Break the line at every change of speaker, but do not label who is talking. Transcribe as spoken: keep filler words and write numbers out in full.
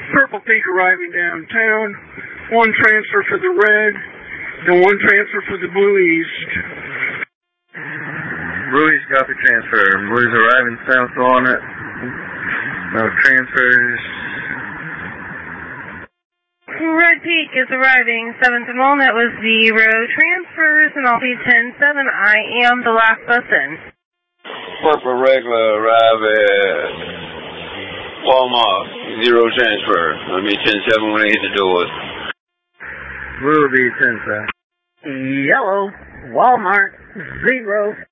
Purple Peak arriving downtown. One transfer for the red, and one transfer for the Blue East.
Blue East copy transfer. Blue's arriving south on it. No transfers.
Red Peak is arriving seventh and Walnut with zero transfers, and I'll be ten seven. I am the last bus in.
Purple Regular arrive at Walmart, zero transfer. I'll be ten seven when I hit the doors.
Blue will be ten seven.
Yellow, Walmart, zero.